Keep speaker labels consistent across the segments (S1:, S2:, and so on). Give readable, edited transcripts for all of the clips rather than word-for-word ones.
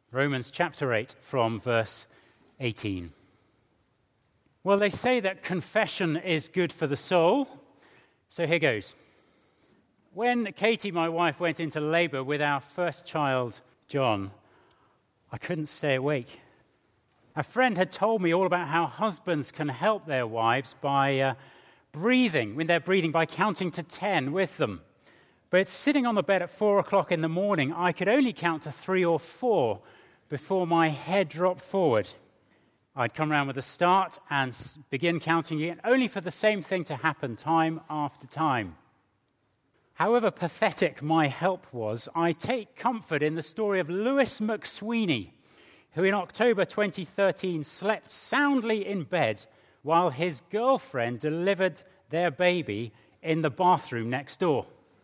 S1: Romans chapter 8 from verse 18. Well, they say that confession is good for the soul, so here goes. When Katie, my wife, went into labor with our first child, John, I couldn't stay awake. A friend had told me all about how husbands can help their wives by breathing, when they're breathing, by counting to 10 with them. But sitting on the bed at 4 o'clock in the morning, I could only count to 3 or 4 before my head dropped forward. I'd come round with a start and begin counting again, only for the same thing to happen time after time. However pathetic my help was, I take comfort in the story of Lewis McSweeney, who in October 2013 slept soundly in bed while his girlfriend delivered their baby in the bathroom next door.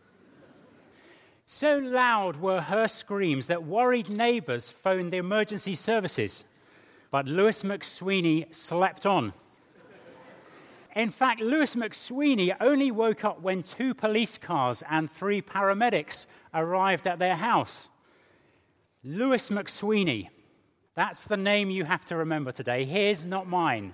S1: So loud were her screams that worried neighbours phoned the emergency services. But Lewis McSweeney slept on. In fact, Lewis McSweeney only woke up when 2 police cars and 3 paramedics arrived at their house. Lewis McSweeney. That's the name you have to remember today. His, not mine.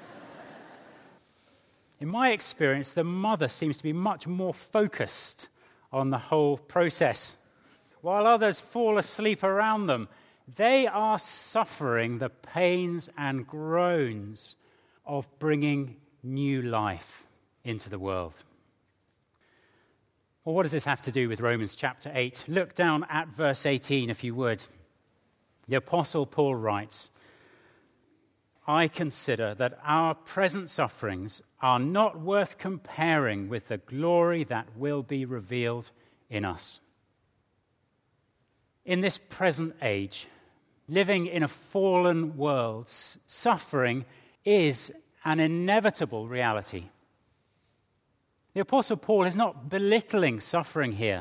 S1: In my experience, the mother seems to be much more focused on the whole process. While others fall asleep around them, they are suffering the pains and groans of bringing new life into the world. Well, what does this have to do with Romans chapter 8? Look down at verse 18, if you would. The Apostle Paul writes, I consider that our present sufferings are not worth comparing with the glory that will be revealed in us. In this present age, living in a fallen world, suffering is an inevitable reality. The Apostle Paul is not belittling suffering here.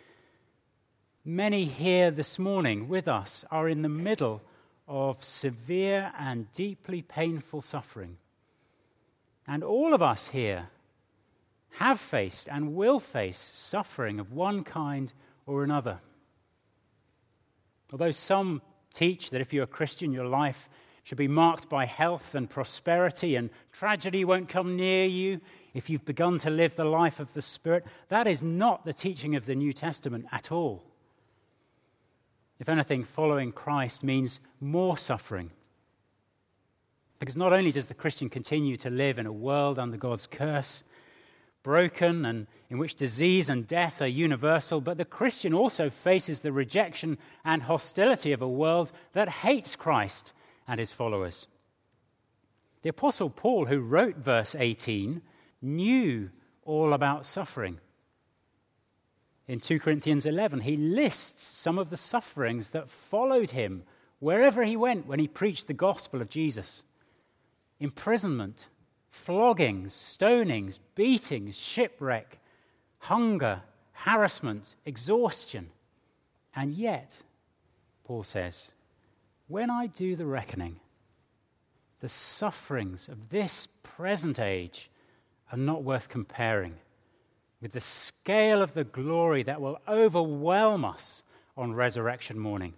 S1: Many here this morning with us are in the middle of severe and deeply painful suffering. And all of us here have faced and will face suffering of one kind or another. Although some teach that if you're a Christian, your life should be marked by health and prosperity and tragedy won't come near you if you've begun to live the life of the Spirit, that is not the teaching of the New Testament at all. If anything, following Christ means more suffering. Because not only does the Christian continue to live in a world under God's curse, broken and in which disease and death are universal, but the Christian also faces the rejection and hostility of a world that hates Christ and his followers. The Apostle Paul, who wrote verse 18, knew all about suffering. In 2 Corinthians 11, he lists some of the sufferings that followed him wherever he went when he preached the gospel of Jesus. Imprisonment, floggings, stonings, beatings, shipwreck, hunger, harassment, exhaustion. And yet, Paul says, when I do the reckoning, the sufferings of this present age are not worth comparing with the scale of the glory that will overwhelm us on resurrection morning.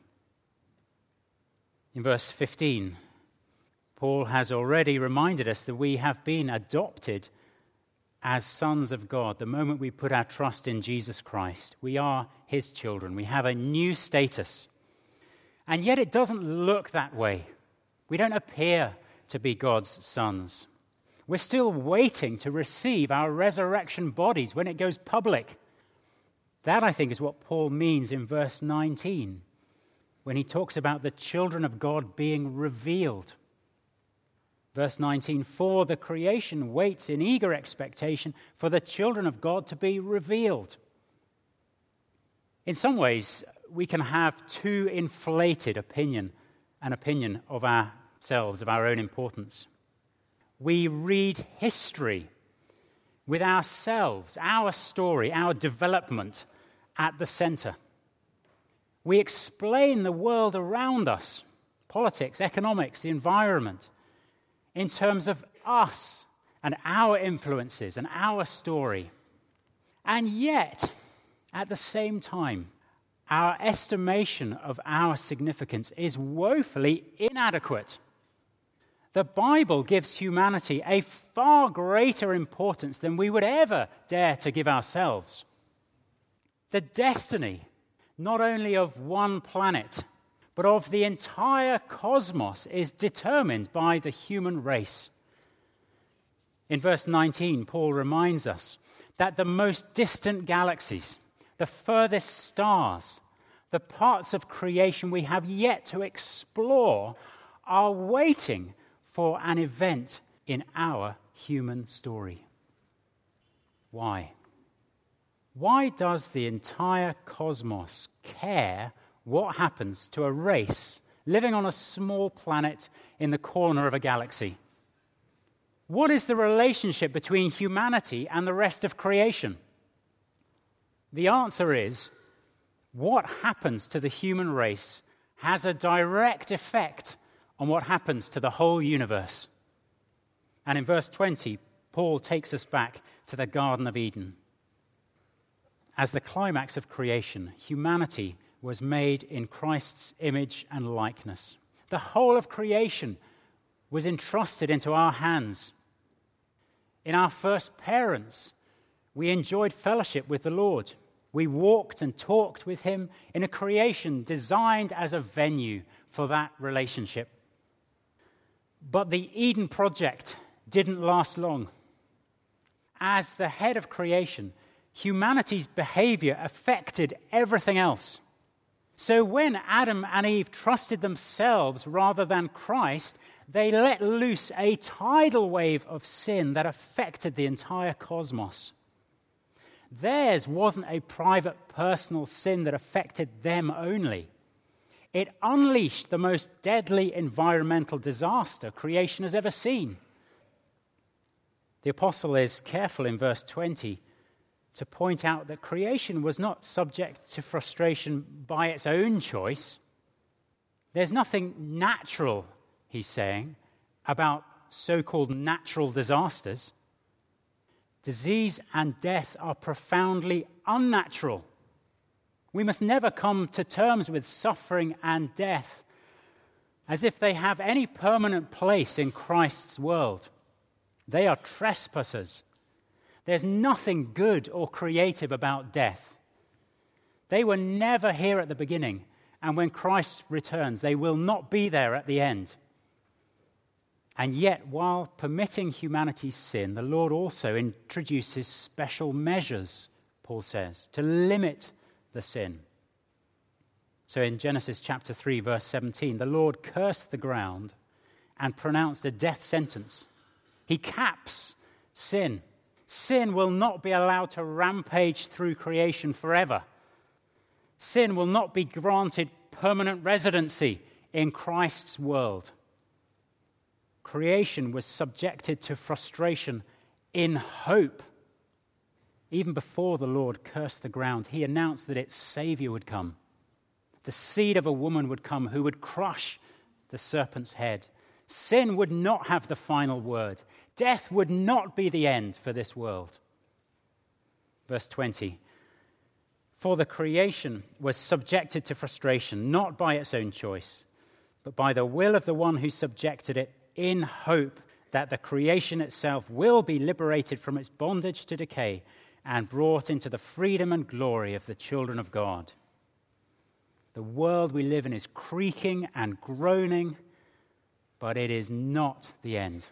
S1: In verse 15, Paul has already reminded us that we have been adopted as sons of God the moment we put our trust in Jesus Christ. We are his children. We have a new status. And yet it doesn't look that way. We don't appear to be God's sons. We're still waiting to receive our resurrection bodies when it goes public. That, I think, is what Paul means in verse 19, when he talks about the children of God being revealed. Verse 19, for the creation waits in eager expectation for the children of God to be revealed. In some ways, we can have too inflated an opinion of ourselves, of our own importance. We read history with ourselves, our story, our development at the center. We explain the world around us, politics, economics, the environment, in terms of us and our influences and our story. And yet, at the same time, our estimation of our significance is woefully inadequate. The Bible gives humanity a far greater importance than we would ever dare to give ourselves. The destiny, not only of one planet, but of the entire cosmos, is determined by the human race. In verse 19, Paul reminds us that the most distant galaxies, the furthest stars, the parts of creation we have yet to explore are waiting for an event in our human story. Why? Why does the entire cosmos care what happens to a race living on a small planet in the corner of a galaxy? What is the relationship between humanity and the rest of creation? The answer is, what happens to the human race has a direct effect on what happens to the whole universe. And in verse 20, Paul takes us back to the Garden of Eden. As the climax of creation, humanity was made in Christ's image and likeness. The whole of creation was entrusted into our hands. In our first parents, we enjoyed fellowship with the Lord. We walked and talked with him in a creation designed as a venue for that relationship. But the Eden project didn't last long. As the head of creation, humanity's behavior affected everything else. So when Adam and Eve trusted themselves rather than Christ, they let loose a tidal wave of sin that affected the entire cosmos. Theirs wasn't a private, personal sin that affected them only. It unleashed the most deadly environmental disaster creation has ever seen. The apostle is careful in verse 20 to point out that creation was not subject to frustration by its own choice. There's nothing natural, he's saying, about so-called natural disasters. Disease and death are profoundly unnatural. We must never come to terms with suffering and death as if they have any permanent place in Christ's world. They are trespassers. There's nothing good or creative about death. They were never here at the beginning, and when Christ returns, they will not be there at the end. And yet, while permitting humanity's sin, the Lord also introduces special measures, Paul says, to limit the sin. So in Genesis chapter 3, verse 17, the Lord cursed the ground and pronounced a death sentence. He caps sin. Sin will not be allowed to rampage through creation forever. Sin will not be granted permanent residency in Christ's world. Creation was subjected to frustration in hope. Even before the Lord cursed the ground, he announced that its Savior would come. The seed of a woman would come who would crush the serpent's head. Sin would not have the final word. Death would not be the end for this world. Verse 20, for the creation was subjected to frustration, not by its own choice, but by the will of the one who subjected it, in hope that the creation itself will be liberated from its bondage to decay and brought into the freedom and glory of the children of God. The world we live in is creaking and groaning, but it is not the end.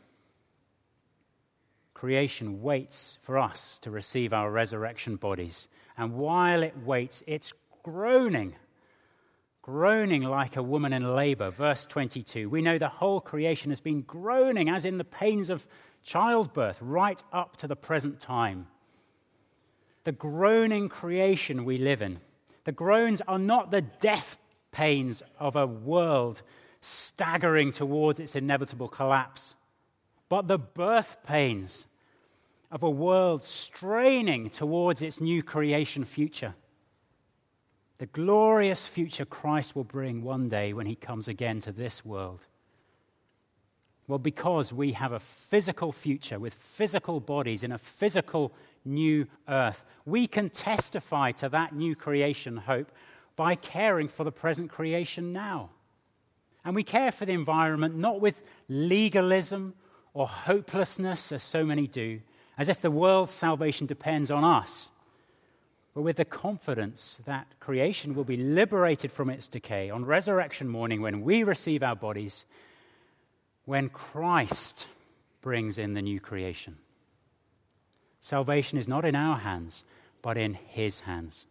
S1: Creation waits for us to receive our resurrection bodies, and while it waits, it's groaning like a woman in labor. Verse 22, we know the whole creation has been groaning as in the pains of childbirth right up to the present time. The groaning creation we live in, the groans are not the death pains of a world staggering towards its inevitable collapse, but the birth pains of a world straining towards its new creation future. The glorious future Christ will bring one day when he comes again to this world. Well, because we have a physical future with physical bodies in a physical new earth, we can testify to that new creation hope by caring for the present creation now. And we care for the environment not with legalism or hopelessness, as so many do, as if the world's salvation depends on us, but with the confidence that creation will be liberated from its decay on resurrection morning when we receive our bodies, when Christ brings in the new creation. Salvation is not in our hands, but in his hands.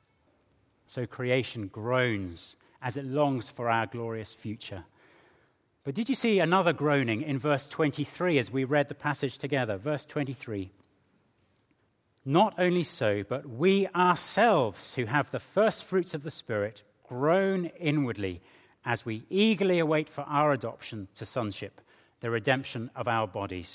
S1: So creation groans as it longs for our glorious future. But did you see another groaning in verse 23 as we read the passage together? Verse 23. Not only so, but we ourselves who have the first fruits of the Spirit groan inwardly as we eagerly await for our adoption to sonship, the redemption of our bodies.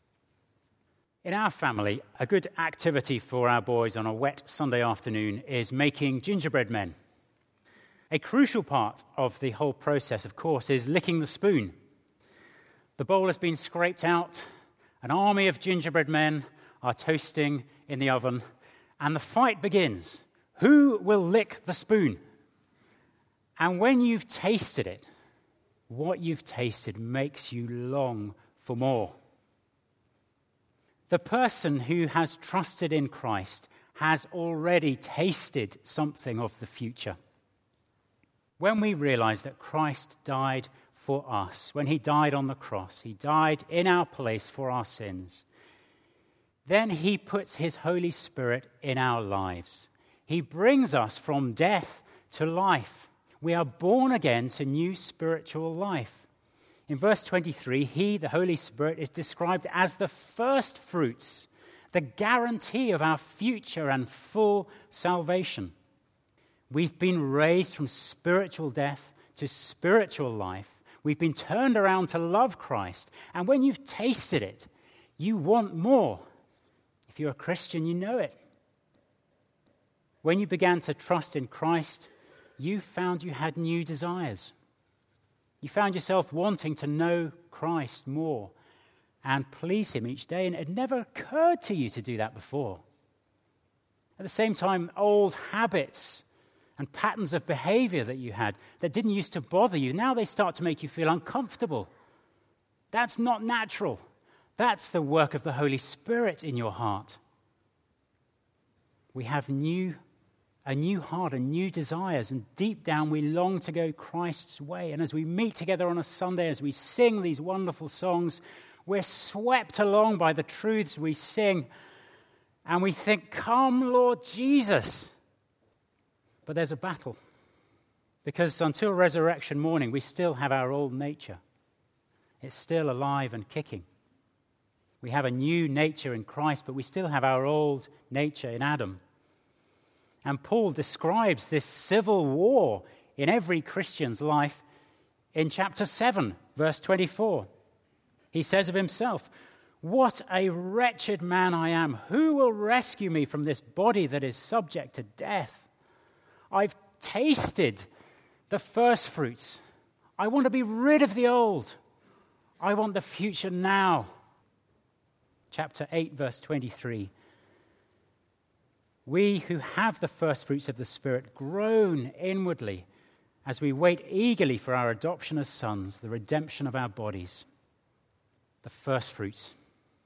S1: In our family, a good activity for our boys on a wet Sunday afternoon is making gingerbread men. A crucial part of the whole process, of course, is licking the spoon. The bowl has been scraped out, an army of gingerbread men are toasting in the oven, and the fight begins. Who will lick the spoon? And when you've tasted it, what you've tasted makes you long for more. The person who has trusted in Christ has already tasted something of the future. When we realize that Christ died for us, when he died on the cross, he died in our place for our sins, then he puts his Holy Spirit in our lives. He brings us from death to life. We are born again to new spiritual life. In verse 23, he, the Holy Spirit, is described as the first fruits, the guarantee of our future and full salvation. We've been raised from spiritual death to spiritual life. We've been turned around to love Christ. And when you've tasted it, you want more. If you're a Christian, you know it. When you began to trust in Christ, you found you had new desires. You found yourself wanting to know Christ more and please him each day, and it never occurred to you to do that before. At the same time, old habits and patterns of behavior that you had that didn't used to bother you, now they start to make you feel uncomfortable. That's not natural. That's the work of the Holy Spirit in your heart. We have a new heart and new desires, and deep down we long to go Christ's way. And as we meet together on a Sunday, as we sing these wonderful songs, we're swept along by the truths we sing, and we think, "Come, Lord Jesus." But there's a battle, because until resurrection morning, we still have our old nature. It's still alive and kicking. We have a new nature in Christ, but we still have our old nature in Adam. And Paul describes this civil war in every Christian's life in chapter 7, verse 24. He says of himself, "What a wretched man I am. Who will rescue me from this body that is subject to death? I've tasted the first fruits. I want to be rid of the old. I want the future now." Chapter 8, verse 23. We who have the first fruits of the Spirit groan inwardly as we wait eagerly for our adoption as sons, the redemption of our bodies. The first fruits.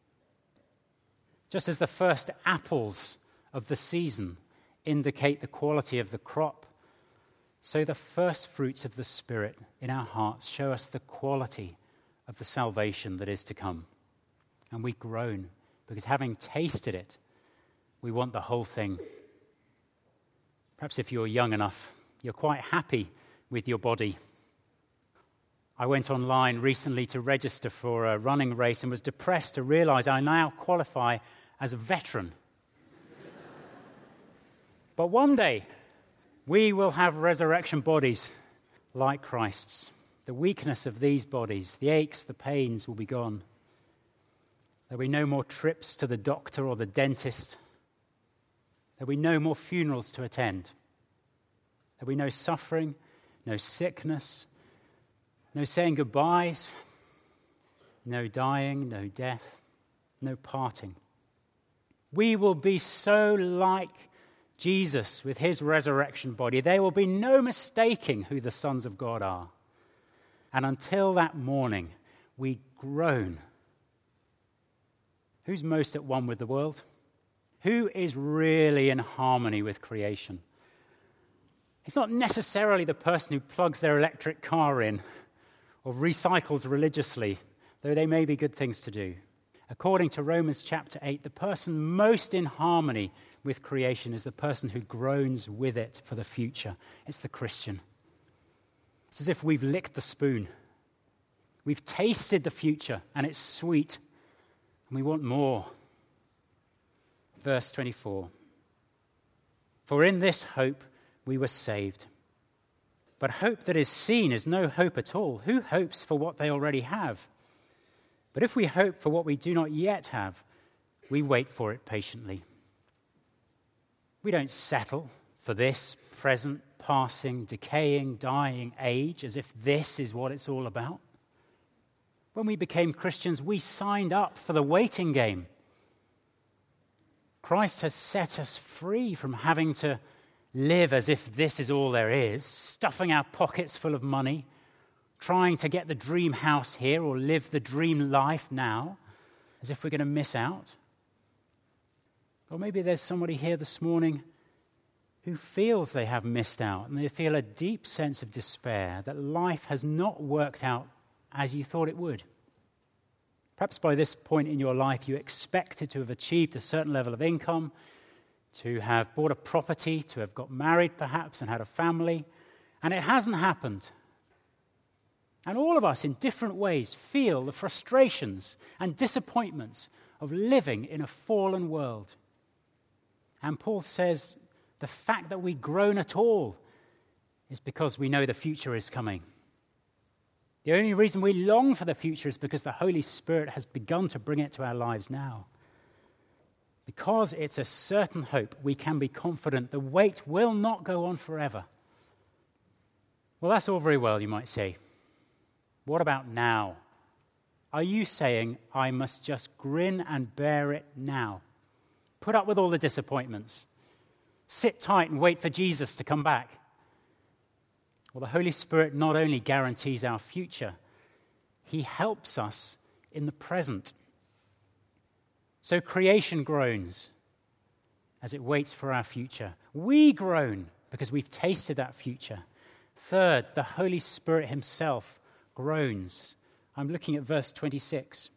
S1: Just as the first apples of the season indicate the quality of the crop, so the first fruits of the Spirit in our hearts show us the quality of the salvation that is to come. And we groan because having tasted it, we want the whole thing. Perhaps if you're young enough, you're quite happy with your body. I went online recently to register for a running race and was depressed to realize I now qualify as a veteran. But one day, we will have resurrection bodies like Christ's. The weakness of these bodies, the aches, the pains will be gone. There'll be no more trips to the doctor or the dentist. There'll be no more funerals to attend. There'll be no suffering, no sickness, no saying goodbyes, no dying, no death, no parting. We will be so like Jesus with his resurrection body, there will be no mistaking who the sons of God are. And until that morning, we groan. Who's most at one with the world? Who is really in harmony with creation? It's not necessarily the person who plugs their electric car in or recycles religiously, though they may be good things to do. According to Romans chapter 8, the person most in harmony with creation is the person who groans with it for the future. It's the Christian. It's as if we've licked the spoon. We've tasted the future, and it's sweet, and we want more. Verse 24. For in this hope we were saved. But hope that is seen is no hope at all. Who hopes for what they already have? But if we hope for what we do not yet have, we wait for it patiently. We don't settle for this present, passing, decaying, dying age as if this is what it's all about. When we became Christians, we signed up for the waiting game. Christ has set us free from having to live as if this is all there is, stuffing our pockets full of money, trying to get the dream house here or live the dream life now, as if we're going to miss out. Or maybe there's somebody here this morning who feels they have missed out and they feel a deep sense of despair that life has not worked out as you thought it would. Perhaps by this point in your life you expected to have achieved a certain level of income, to have bought a property, to have got married perhaps and had a family, and it hasn't happened. And all of us in different ways feel the frustrations and disappointments of living in a fallen world. And Paul says the fact that we groan at all is because we know the future is coming. The only reason we long for the future is because the Holy Spirit has begun to bring it to our lives now. Because it's a certain hope, we can be confident the wait will not go on forever. Well, that's all very well, you might say. What about now? Are you saying I must just grin and bear it now? Put up with all the disappointments. Sit tight and wait for Jesus to come back. Well, the Holy Spirit not only guarantees our future, he helps us in the present. So creation groans as it waits for our future. We groan because we've tasted that future. Third, the Holy Spirit himself groans. I'm looking at verse 26.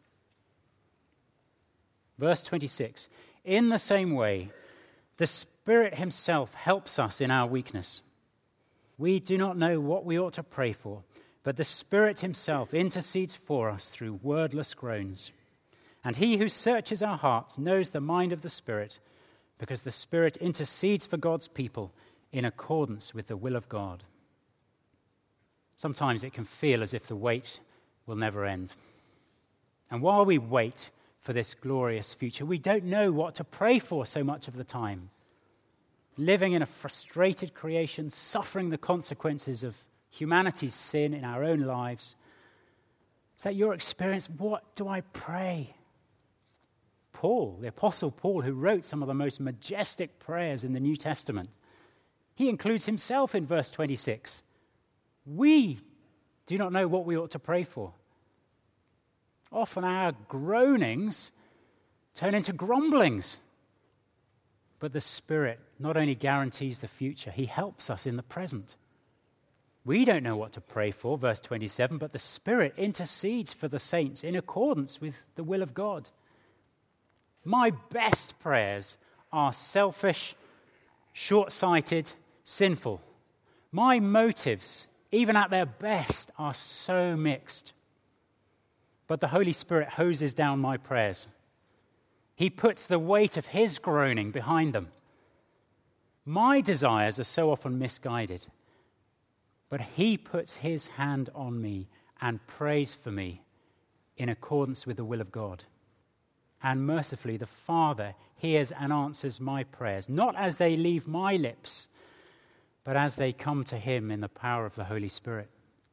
S1: Verse 26. In the same way, the Spirit himself helps us in our weakness. We do not know what we ought to pray for, but the Spirit himself intercedes for us through wordless groans. And he who searches our hearts knows the mind of the Spirit, because the Spirit intercedes for God's people in accordance with the will of God. Sometimes it can feel as if the wait will never end. And while we wait for this glorious future, we don't know what to pray for so much of the time. Living in a frustrated creation, suffering the consequences of humanity's sin in our own lives. Is that your experience? What do I pray? Paul, the Apostle Paul, who wrote some of the most majestic prayers in the New Testament, he includes himself in verse 26. We do not know what we ought to pray for. Often our groanings turn into grumblings. But the Spirit not only guarantees the future, he helps us in the present. We don't know what to pray for, verse 27, but the Spirit intercedes for the saints in accordance with the will of God. My best prayers are selfish, short-sighted, sinful. My motives, even at their best, are so mixed. But the Holy Spirit hoses down my prayers. He puts the weight of his groaning behind them. My desires are so often misguided, but he puts his hand on me and prays for me in accordance with the will of God. And mercifully, the Father hears and answers my prayers, not as they leave my lips, but as they come to him in the power of the Holy Spirit.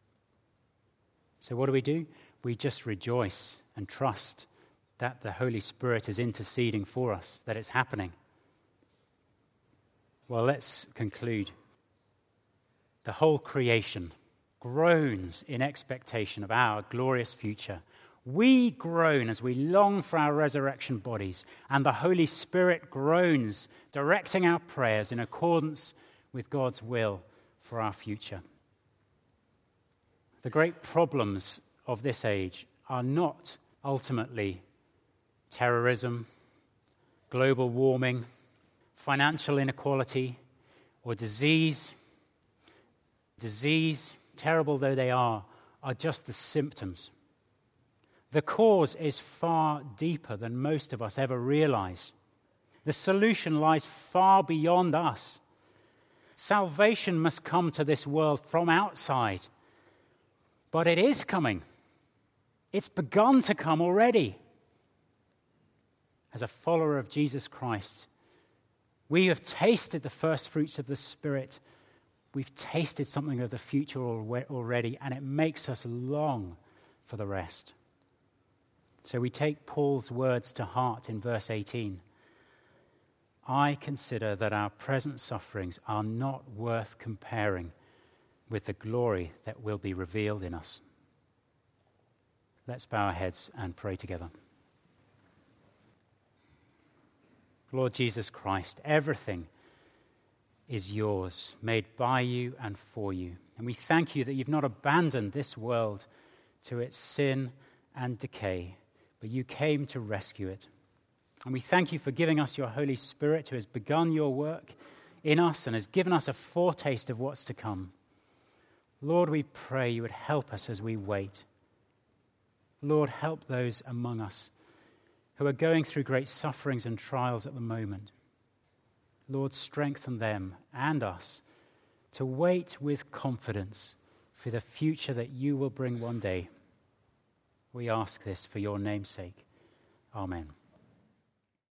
S1: So what do? We just rejoice and trust that the Holy Spirit is interceding for us, that it's happening. Well, let's conclude. The whole creation groans in expectation of our glorious future. We groan as we long for our resurrection bodies, and the Holy Spirit groans, directing our prayers in accordance with God's will for our future. The great problems of this age are not ultimately terrorism, global warming, financial inequality, or disease. Disease, terrible though they are just the symptoms. The cause is far deeper than most of us ever realize. The solution lies far beyond us. Salvation must come to this world from outside. But it is coming. It's begun to come already. As a follower of Jesus Christ, we have tasted the first fruits of the Spirit. We've tasted something of the future already, and it makes us long for the rest. So we take Paul's words to heart in verse 18. I consider that our present sufferings are not worth comparing with the glory that will be revealed in us. Let's bow our heads and pray together. Lord Jesus Christ, everything is yours, made by you and for you. And we thank you that you've not abandoned this world to its sin and decay, but you came to rescue it. And we thank you for giving us your Holy Spirit, who has begun your work in us and has given us a foretaste of what's to come. Lord, we pray you would help us as we wait. Lord, help those among us who are going through great sufferings and trials at the moment. Lord, strengthen them and us to wait with confidence for the future that you will bring one day. We ask this for your name's sake. Amen.